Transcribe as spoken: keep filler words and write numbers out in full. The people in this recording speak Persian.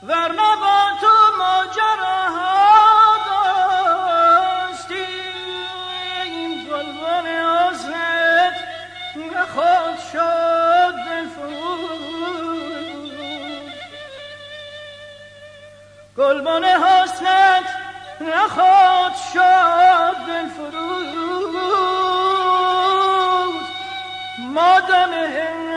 ورنه با تو ماجراها داشتیم. گلبن حسنت نخواهد شد دلفروز، گلبن حسنت نخواهد شد دلفروز. ما دم